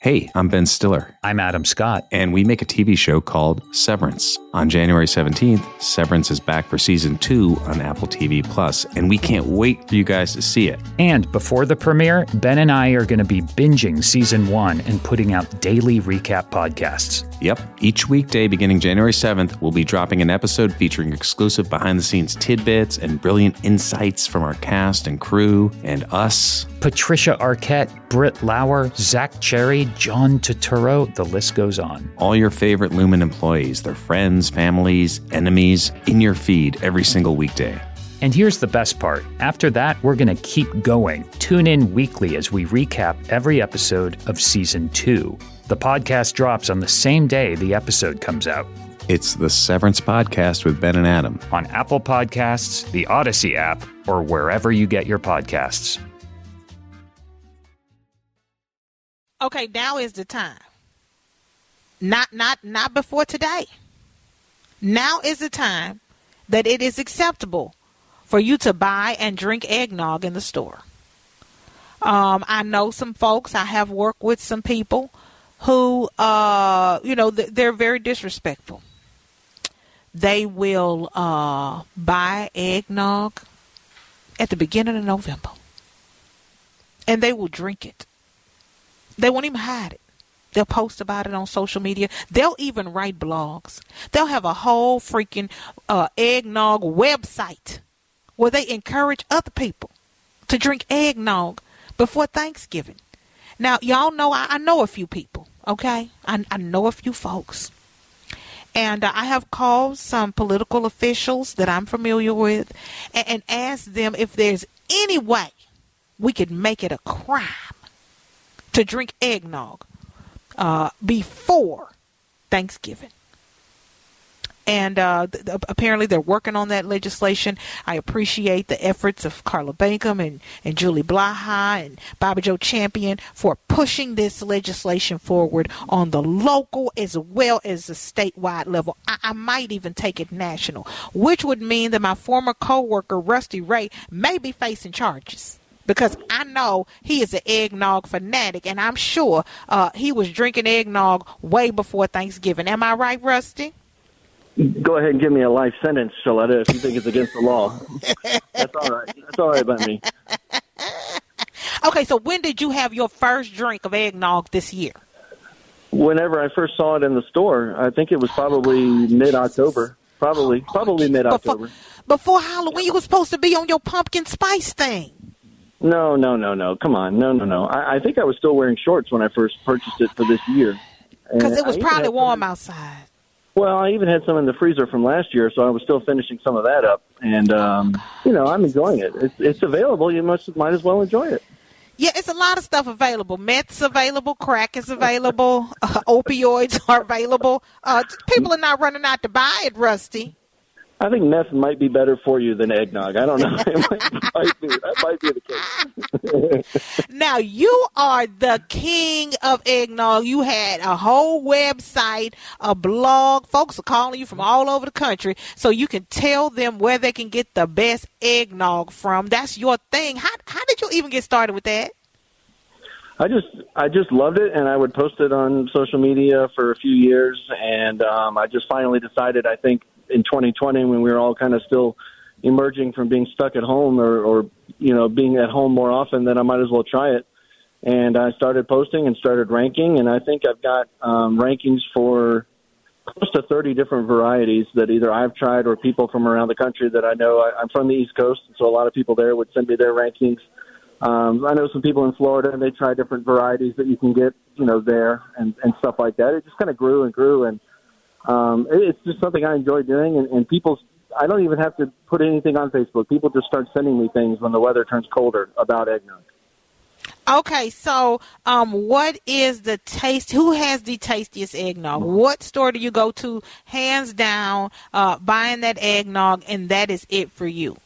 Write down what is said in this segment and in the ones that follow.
Hey, I'm Ben Stiller. I'm Adam Scott. And we make a TV show called Severance. On January 17th, Severance is back for Season 2 on Apple TV+, and we can't wait for you guys to see it. And before the premiere, Ben and I are going to be binging Season 1 and putting out daily recap podcasts. Yep. Each weekday beginning January 7th, we'll be dropping an episode featuring exclusive behind-the-scenes tidbits and brilliant insights from our cast and crew and us. Patricia Arquette, Britt Lauer, Zach Cherry, John Turturro, the list goes on. All your favorite Lumen employees, their friends, families, enemies, in your feed every single weekday. And here's the best part. After that, we're going to keep going. Tune in weekly as we recap every episode of Season 2. The podcast drops on the same day the episode comes out. It's the Severance Podcast with Ben and Adam. On Apple Podcasts, the Odyssey app, or wherever you get your podcasts. Okay, now is the time. Not before today. Now is the time that it is acceptable for you to buy and drink eggnog in the store. I know some folks. I have worked with some people who, they're very disrespectful. They will buy eggnog at the beginning of November, and they will drink it. They won't even hide it. They'll post about it on social media. They'll even write blogs. They'll have a whole freaking eggnog website where they encourage other people to drink eggnog before Thanksgiving. Now, y'all know, I know a few people, okay? I know a few folks. And I have called some political officials that I'm familiar with and asked them if there's any way we could make it a crime to drink eggnog before Thanksgiving. And apparently they're working on that legislation. I appreciate the efforts of Carla Bankham and Julie Blaha and Bobby Joe Champion for pushing this legislation forward on the local as well as the statewide level. I might even take it national, which would mean that my former co-worker, Rusty Ray, may be facing charges. Because I know he is an eggnog fanatic, and I'm sure he was drinking eggnog way before Thanksgiving. Am I right, Rusty? Go ahead and give me a life sentence, Shaletta, if you think it's against the law. That's all right. That's all right by me. Okay, so when did you have your first drink of eggnog this year? Whenever I first saw it in the store, I think it was probably mid-October. Probably mid-October. Before Halloween, you were supposed to be on your pumpkin spice thing. No. Come on. No. I think I was still wearing shorts when I first purchased it for this year. Because it was probably warm outside. Well, I even had some in the freezer from last year, so I was still finishing some of that up. And, I'm enjoying it. It's available. You might as well enjoy it. Yeah, it's a lot of stuff available. Meth's available. Crack is available. Opioids are available. People are not running out to buy it, Rusty. I think meth might be better for you than eggnog. I don't know. That might be the case. Now, you are the king of eggnog. You had a whole website, a blog. Folks are calling you from all over the country so you can tell them where they can get the best eggnog from. That's your thing. How did you even get started with that? I just loved it, and I would post it on social media for a few years, and I just finally decided, I think, in 2020 when we were all kind of still emerging from being stuck at home or being at home more often, that I might as well try it. And I started posting and started ranking, and I think I've got rankings for close to 30 different varieties that either I've tried or people from around the country that I know. I'm from the East Coast, so a lot of people there would send me their rankings. I know some people in Florida, and they try different varieties that you can get, there and stuff like that. It just kind of grew and grew, and it's just something I enjoy doing, and I don't even have to put anything on Facebook. People just start sending me things when the weather turns colder about eggnog. Okay, so what is the taste? Who has the tastiest eggnog? What store do you go to, hands down, buying that eggnog, and that is it for you?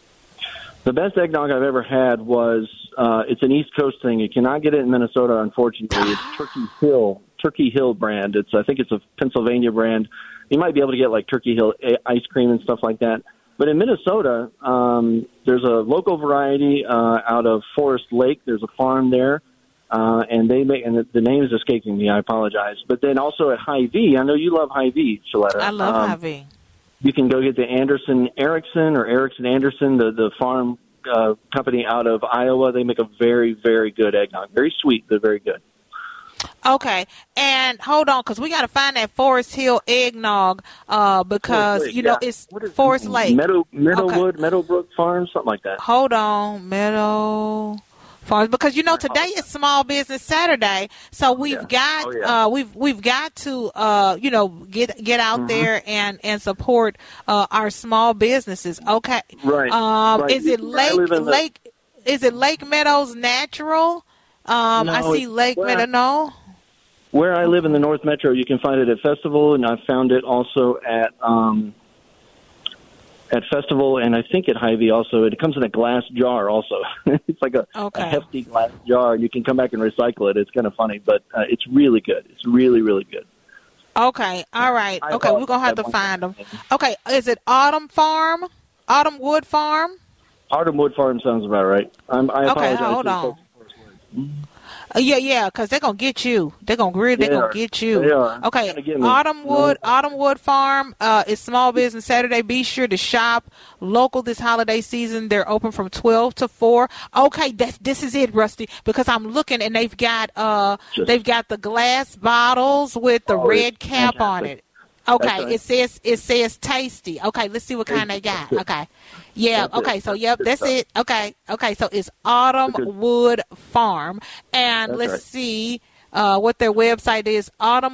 The best eggnog I've ever had was, it's an East Coast thing. You cannot get it in Minnesota, unfortunately. It's Turkey Hill brand. I think it's a Pennsylvania brand. You might be able to get like Turkey Hill ice cream and stuff like that. But in Minnesota, there's a local variety out of Forest Lake. There's a farm there. and they make, and the name is escaping me. I apologize. But then also at Hy-Vee, I know you love Hy-Vee, Shaletta. I love Hy-Vee. You can go get the Anderson Erickson or Erickson Anderson, the farm company out of Iowa. They make a very, very good eggnog. Very sweet, but very good. Okay, and hold on, because we got to find that Forest Hill eggnog because, Lake, you know, it's Forest Lake. Meadowwood, Meadowbrook Farm, something like that. Hold on, Meadow Farms, because, you know, today is Small Business Saturday, so we've got we've got to you know, get out there and support our small businesses. Okay, right. Is it Is it Lake Meadows Natural? No, I see Lake Meadow. No. Where I live in the North Metro, you can find it at Festival, and I found it also at Festival, and I think at Hy-Vee also. It comes in a glass jar also. It's like a hefty glass jar. You can come back and recycle it. It's kind of funny, but it's really good. It's really, really good. Okay, all right. Okay, we're going to have to find them. Okay, is it Autumn Wood Farm? Autumn Wood Farm sounds about right. I apologize. Hold on. Yeah, because they're gonna get you. They're gonna get you. They are. Okay, Autumn Wood Farm is Small Business Saturday. Be sure to shop local this holiday season. They're open from 12 to 4. Okay, this is it, Rusty, because I'm looking and they've got the glass bottles with the red cap on it. Okay, right. It says tasty. Okay, let's see what kind they got. Okay. Yeah, okay, so that's it. Okay, so it's Autumn Wood Farm. And let's see what their website is.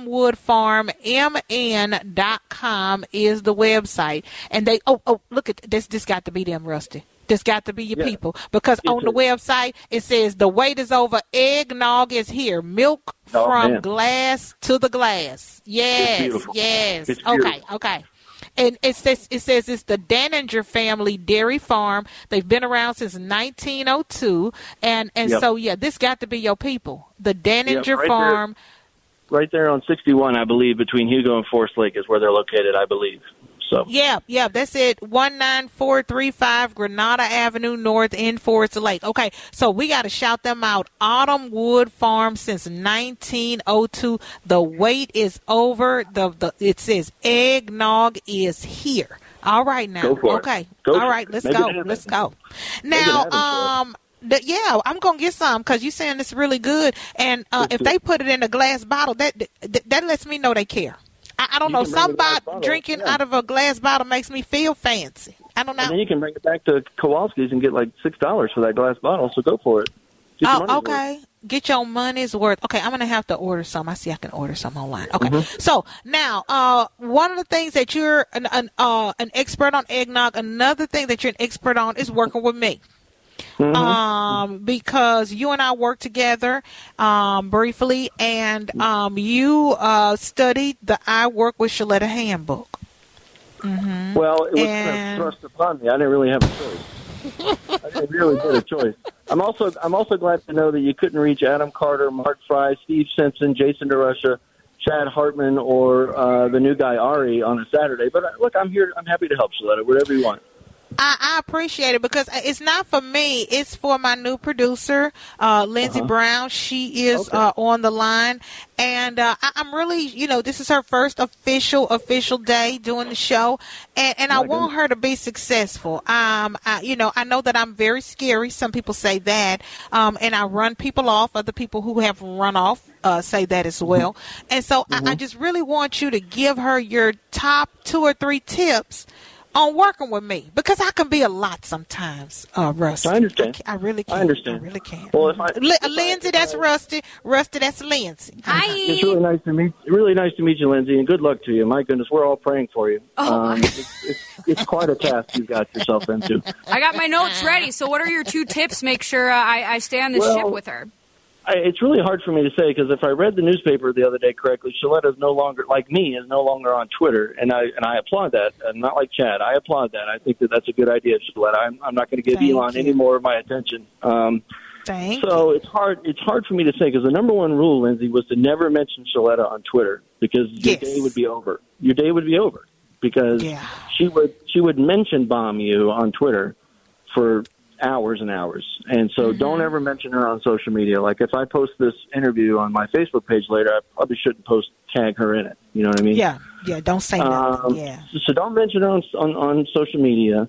AutumnWoodFarmMN.com is the website. And they look at this got to be them, Rusty. This got to be your people, because on the website it says the wait is over. Eggnog is here. Milk from glass to the glass. Yes. Okay. And it says it's the Daninger family dairy farm. They've been around since 1902, and so this got to be your people. The Daninger farm. Right there on 61, I believe, between Hugo and Forest Lake is where they're located, I believe. So. Yeah, that's it. 19435 Granada Avenue North in Forest Lake. Okay, so we got to shout them out. Autumn Wood Farm since 1902. The wait is over. It says eggnog is here. All right now. Go for it. All right, let's go. Now, I'm gonna get some because you're saying it's really good, and if they put it in a glass bottle, that lets me know they care. I don't know. Somebody drinking out of a glass bottle makes me feel fancy. I don't know. And then you can bring it back to Kowalski's and get like $6 for that glass bottle. So go for it. Okay. Get your money's worth. Okay, I'm going to have to order some. I see I can order some online. Okay. So now, one of the things that you're an expert on eggnog, another thing that you're an expert on is working with me. Because you and I worked together briefly, and you studied the I Work with Shaletta handbook. Well, it was kind of thrust upon me. I didn't really have a choice. I didn't really get a choice. I'm also glad to know that you couldn't reach Adam Carter, Mark Fry, Steve Simpson, Jason DeRusha, Chad Hartman, or the new guy Ari on a Saturday. But look, I'm here. I'm happy to help, Shaletta. Whatever you want. I appreciate it because it's not for me. It's for my new producer, Lindsey Brown. She is on the line. And I'm really, this is her first official day doing the show. And I want her to be successful. I know that I'm very scary. Some people say that. And I run people off. Other people who have run off say that as well. And so I just really want you to give her your top 2 or 3 tips on working with me, because I can be a lot sometimes, Rusty. I understand. I really can. I understand. I really can. Well, Lindsay, that's Rusty. Rusty, that's Lindsay. Hi. It's really nice to meet. Really nice to meet you, Lindsay, and good luck to you. My goodness, we're all praying for you. It's quite a task you've got yourself into. I got my notes ready. So, what are your 2 tips? Make sure I stay on this ship with her. It's really hard for me to say because if I read the newspaper the other day correctly, Shaletta is no longer, like me, is no longer on Twitter, and I applaud that. Not like Chad, I applaud that. I think that's a good idea, Shaletta. I'm not going to give Elon any more of my attention. So it's hard for me to say because the number one rule, Lindsay, was to never mention Shaletta on Twitter because your day would be over. Your day would be over because she would mention bomb you on Twitter for hours and hours. And so don't ever mention her on social media. Like if I post this interview on my Facebook page later, I probably shouldn't tag her in it. You know what I mean? Yeah. Don't say nothing. Yeah. So don't mention her on social media.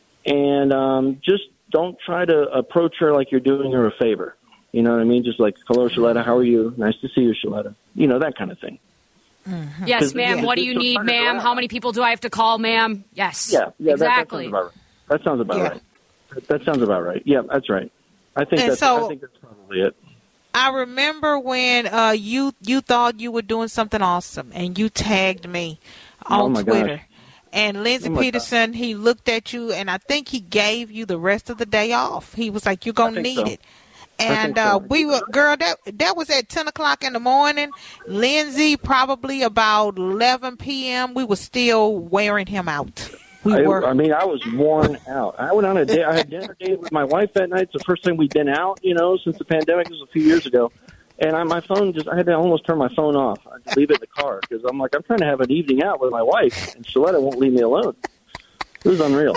And just don't try to approach her like you're doing her a favor. You know what I mean? Just like, hello, Shaletta, how are you? Nice to see you, Shaletta. You know, that kind of thing. Mm-hmm. Yes, ma'am. What do you need, ma'am? How many people do I have to call, ma'am? Yes. Yeah, exactly. That sounds about right. That sounds about right. Yeah, that's right. I think that's probably it. I remember when you thought you were doing something awesome, and you tagged me on Twitter. Gosh. And Lindsey Peterson, he looked at you, and I think he gave you the rest of the day off. He was like, "You're gonna need it." And we were, girl, that was at 10 o'clock in the morning. Lindsey, probably about 11 p.m. We were still wearing him out. I was worn out. I went on I had dinner date with my wife that night. It's the first time we'd been out, since the pandemic. It was a few years ago. And my phone I had to almost turn my phone off. I had to leave it in the car because I'm like, I'm trying to have an evening out with my wife, and Shaletta won't leave me alone. It was unreal.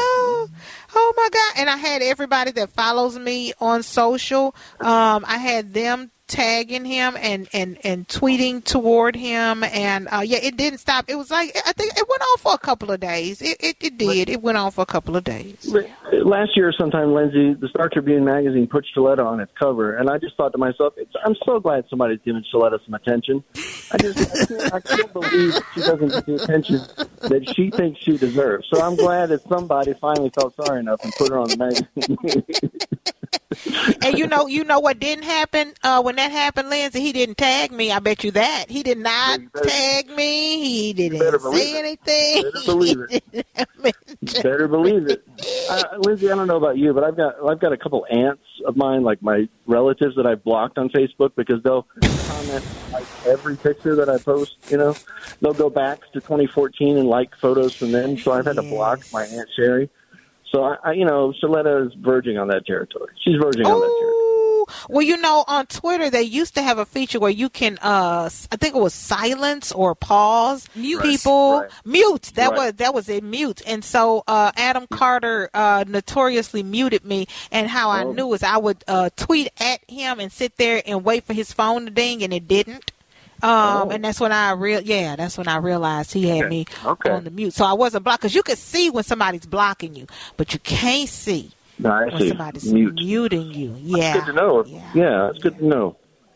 Oh my God. And I had everybody that follows me on social. I had them tagging him and tweeting toward him. And it didn't stop. It was like, I think it went on for a couple of days. It did. It went on for a couple of days. Last year sometime, Lindsay, the Star Tribune magazine put Shaletta on its cover. And I just thought to myself, I'm so glad somebody's giving Shaletta some attention. I can't believe she doesn't get the attention that she thinks she deserves. So I'm glad that somebody finally felt sorry enough and put her on the magazine. And you know what didn't happen when that happened, Lindsay? He didn't tag me. I bet you that. He did not tag me. He didn't say anything. Better believe it. Better believe it. Lindsay, I don't know about you, but I've got a couple aunts of mine, like my relatives that I've blocked on Facebook because they'll comment like every picture that I post. They'll go back to 2014 and like photos from then. So I've had to block my Aunt Sherry. So, Shaletta is verging on that territory. She's verging on that territory. Well, on Twitter, they used to have a feature where you can, I think it was silence or pause people. Right. Mute. That was it, mute. And so Adam Carter notoriously muted me. And how I knew is I would tweet at him and sit there and wait for his phone to ding, and it didn't. And that's when I realized he had me on the mute. So I wasn't blocked because you could see when somebody's blocking you, but you can't see when somebody's muting you. Yeah, that's good to know. Yeah, that's good to know.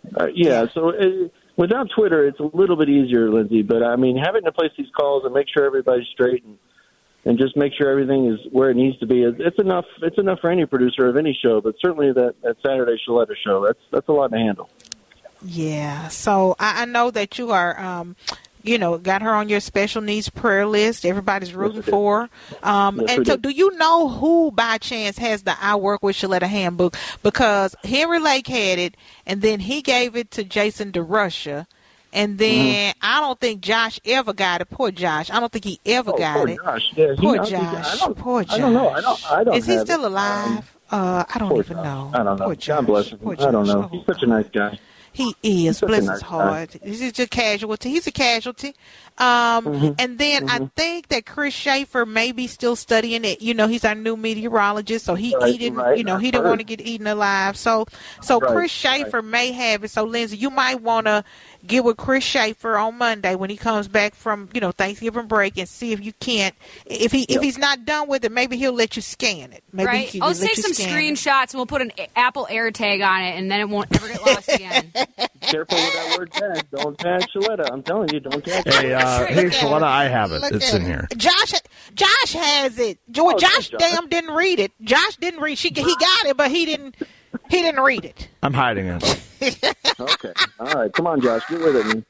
So without Twitter, it's a little bit easier, Lindsay. But I mean, having to place these calls and make sure everybody's straight and just make sure everything is where it needs to be. It's enough. It's enough for any producer of any show, but certainly that Saturday Shaletta show. That's a lot to handle. Yeah, so I know that you are, got her on your special needs prayer list. Everybody's rooting for her. And so do you know who, by chance, has the I Work with Shaletta handbook? Because Henry Lake had it, and then he gave it to Jason DeRusha. And then I don't think Josh ever got it. Poor Josh. I don't think he ever got it. Josh. Yeah, poor Josh. Poor Josh. I don't know. I don't Is he still alive? I don't even know. I don't know. Poor God bless him. I don't know. He's such a nice guy. He is. Bless his heart. He's just a casualty. He's a casualty. And then I think that Chris Schaefer may be still studying it. He's our new meteorologist, so he didn't, he didn't want to get eaten alive. So Chris Schaefer may have it. So Lindsay, you might want to get with Chris Schaefer on Monday when he comes back from, Thanksgiving break and see if you can't. If he's not done with it, maybe he'll let you scan it. Maybe I'll take some screenshots and we'll put an Apple AirTag on it, and then it won't ever get lost again. Careful with that word tag. Don't tag Shaletta. I'm telling you, don't tag. Hey, Shaletta, I have it. It's in here. Josh has it. Josh damn didn't read it. Josh didn't read. He got it, but he didn't read it. I'm hiding it. Okay. All right. Come on, Josh. Get with it.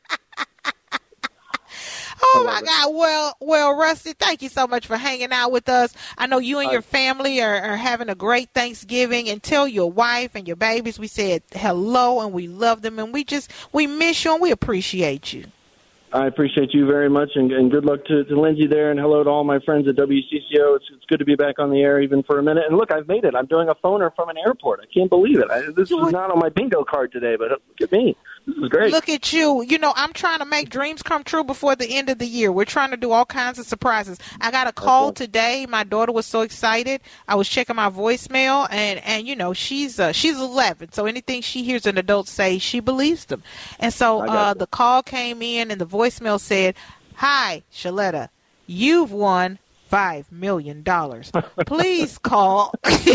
Oh, my God. Well, Rusty, thank you so much for hanging out with us. I know you and your family are having a great Thanksgiving. And tell your wife and your babies we said hello and we love them. And we miss you and we appreciate you. I appreciate you very much, and good luck to Lindsay there, and hello to all my friends at WCCO. It's good to be back on the air even for a minute. And look, I've made it. I'm doing a phoner from an airport. I can't believe it. This is not on my bingo card today, but look at me. This is great. Look at you. You know, I'm trying to make dreams come true before the end of the year. We're trying to do all kinds of surprises. I got a call today. My daughter was so excited. I was checking my voicemail, and you know, she's 11, so anything she hears an adult say, she believes them. And so the call came in, and the voicemail said, "Hi, Shaletta, you've won $5 million. Please call."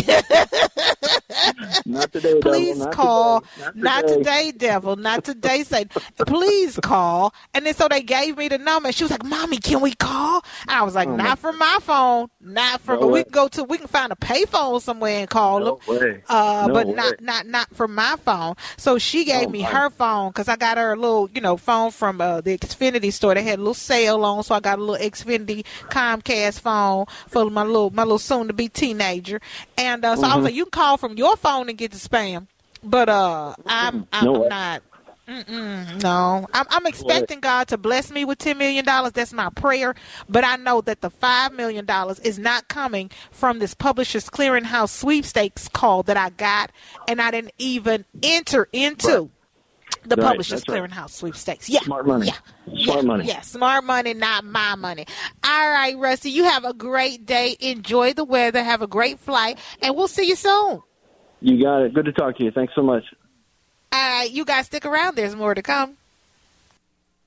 Not today, please devil. call. Not today, devil. Not today, Satan. Please call. And then so they gave me the number. And she was like, "Mommy, can we call?" And I was like, "Not from my phone. Not from. No we way. we can find a payphone somewhere and call them. Way. But way. not from my phone." So she gave me her phone because I got her a little, phone from the Xfinity store. They had a little sale on, so I got a little Xfinity Comcast phone for my little soon to be teenager. And so I was like, "You can call from your phone and get the spam." But I'm not. No, I'm expecting God to bless me with $10 million. That's my prayer. But I know that the $5 million is not coming from this Publishers Clearinghouse sweepstakes call that I got, and I didn't even enter into the Publishers Clearinghouse sweepstakes. Yeah, smart money. Smart money. Yeah, smart money, not my money. All right, Rusty, you have a great day. Enjoy the weather. Have a great flight, and we'll see you soon. You got it. Good to talk to you. Thanks so much. All right, you guys stick around. There's more to come.